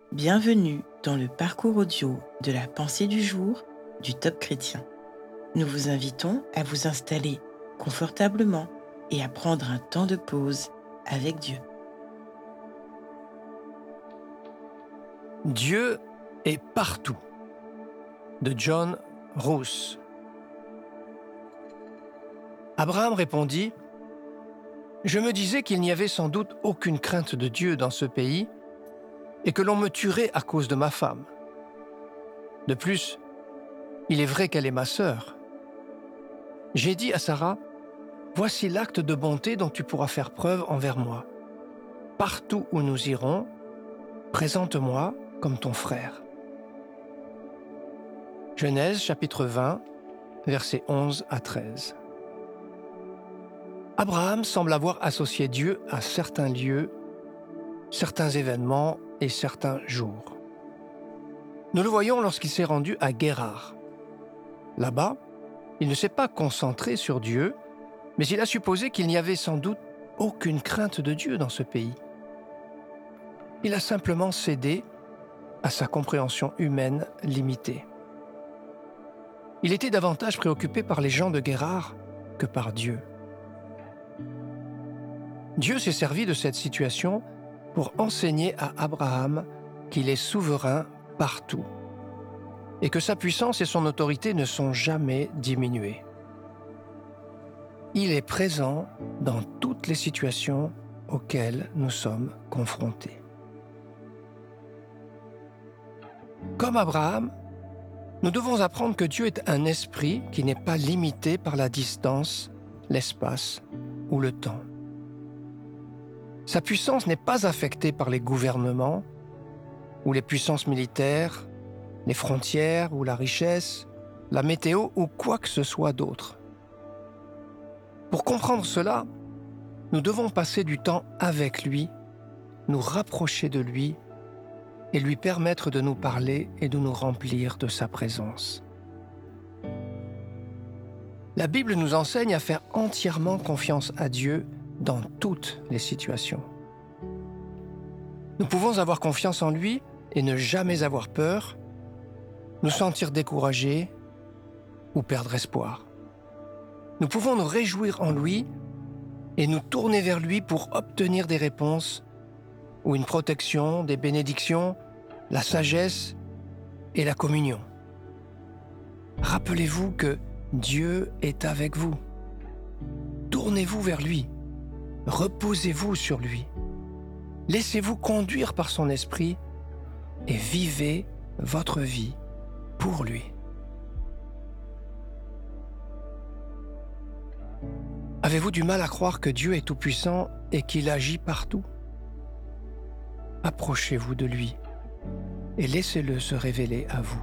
Bienvenue dans le parcours audio de la pensée du jour du Top Chrétien. Nous vous invitons à vous installer confortablement et à prendre un temps de pause avec Dieu. Dieu est partout, de John Rousse. Abraham répondit : « Je me disais qu'il n'y avait sans doute aucune crainte de Dieu dans ce pays et que l'on me tuerait à cause de ma femme. De plus, il est vrai qu'elle est ma sœur. J'ai dit à Sarah : voici l'acte de bonté dont tu pourras faire preuve envers moi. Partout où nous irons, présente-moi comme ton frère. » Genèse chapitre 20, versets 11 à 13. Abraham semble avoir associé Dieu à certains lieux, certains événements et certains jours. Nous le voyons lorsqu'il s'est rendu à Guérar. Là-bas, il ne s'est pas concentré sur Dieu, mais il a supposé qu'il n'y avait sans doute aucune crainte de Dieu dans ce pays. Il a simplement cédé à sa compréhension humaine limitée. Il était davantage préoccupé par les gens de Guérar que par Dieu. Dieu s'est servi de cette situation pour enseigner à Abraham qu'il est souverain partout et que sa puissance et son autorité ne sont jamais diminuées. Il est présent dans toutes les situations auxquelles nous sommes confrontés. Comme Abraham, nous devons apprendre que Dieu est un esprit qui n'est pas limité par la distance, l'espace ou le temps. Sa puissance n'est pas affectée par les gouvernements ou les puissances militaires, les frontières ou la richesse, la météo ou quoi que ce soit d'autre. Pour comprendre cela, nous devons passer du temps avec lui, nous rapprocher de lui et lui permettre de nous parler et de nous remplir de sa présence. La Bible nous enseigne à faire entièrement confiance à Dieu dans toutes les situations. Nous pouvons avoir confiance en lui et ne jamais avoir peur, nous sentir découragés ou perdre espoir. Nous pouvons nous réjouir en lui et nous tourner vers lui pour obtenir des réponses ou une protection, des bénédictions, la sagesse et la communion. Rappelez-vous que Dieu est avec vous. Tournez-vous vers lui. Reposez-vous sur lui. Laissez-vous conduire par son esprit et vivez votre vie pour lui. Avez-vous du mal à croire que Dieu est tout-puissant et qu'il agit partout ? Approchez-vous de lui et laissez-le se révéler à vous.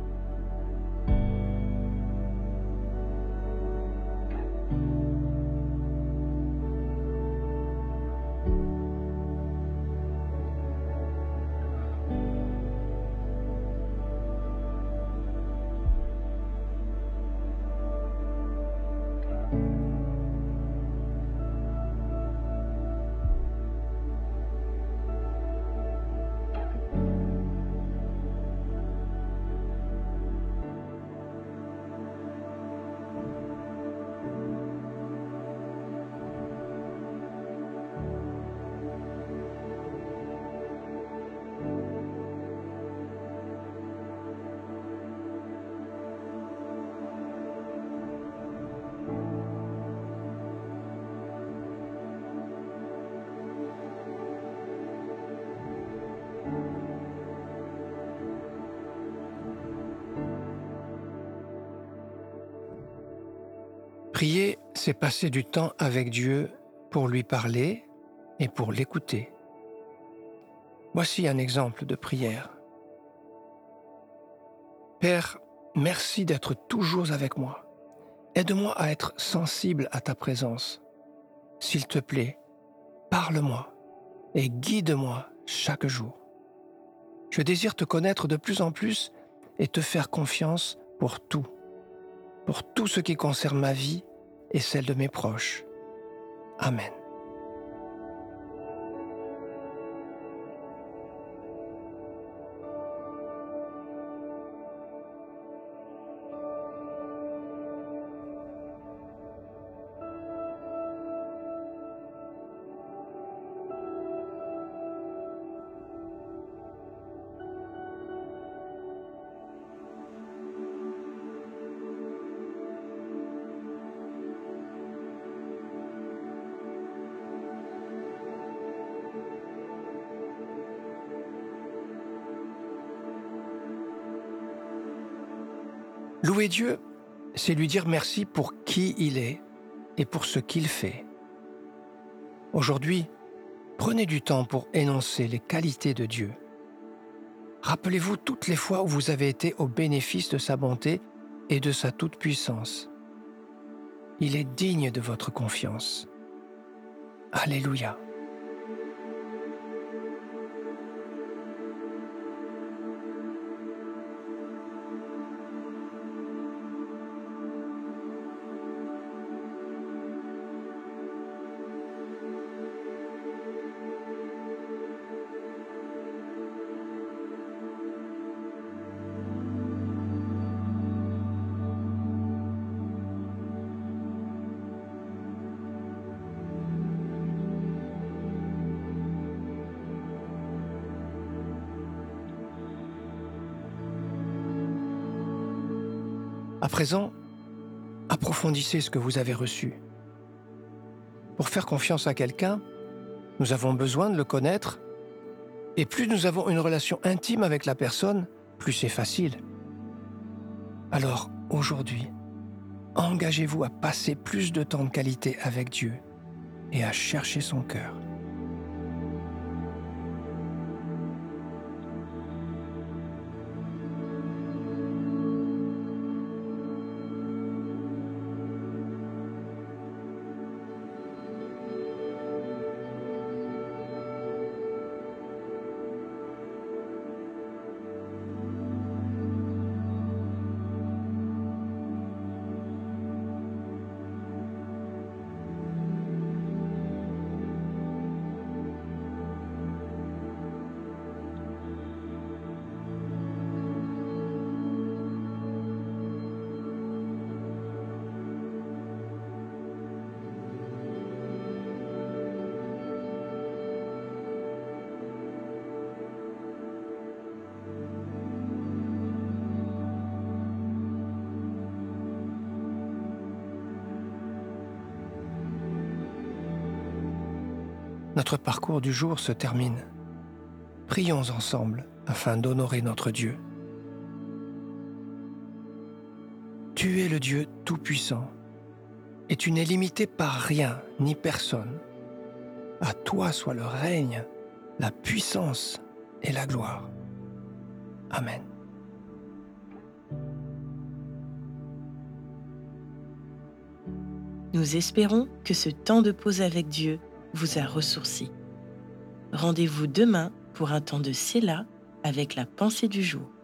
Prier, c'est passer du temps avec Dieu pour lui parler et pour l'écouter. Voici un exemple de prière. Père, merci d'être toujours avec moi. Aide-moi à être sensible à ta présence. S'il te plaît, parle-moi et guide-moi chaque jour. Je désire te connaître de plus en plus et te faire confiance pour tout ce qui concerne ma vie et celle de mes proches. Amen. Louer Dieu, c'est lui dire merci pour qui il est et pour ce qu'il fait. Aujourd'hui, prenez du temps pour énoncer les qualités de Dieu. Rappelez-vous toutes les fois où vous avez été au bénéfice de sa bonté et de sa toute-puissance. Il est digne de votre confiance. Alléluia. À présent, approfondissez ce que vous avez reçu. Pour faire confiance à quelqu'un, nous avons besoin de le connaître, et plus nous avons une relation intime avec la personne, plus c'est facile. Alors, aujourd'hui, engagez-vous à passer plus de temps de qualité avec Dieu et à chercher son cœur. Notre parcours du jour se termine. Prions ensemble afin d'honorer notre Dieu. Tu es le Dieu Tout-Puissant, et tu n'es limité par rien ni personne. À toi soit le règne, la puissance et la gloire. Amen. Nous espérons que ce temps de pause avec Dieu vous a ressourci. Rendez-vous demain pour un temps de Séla avec la pensée du jour.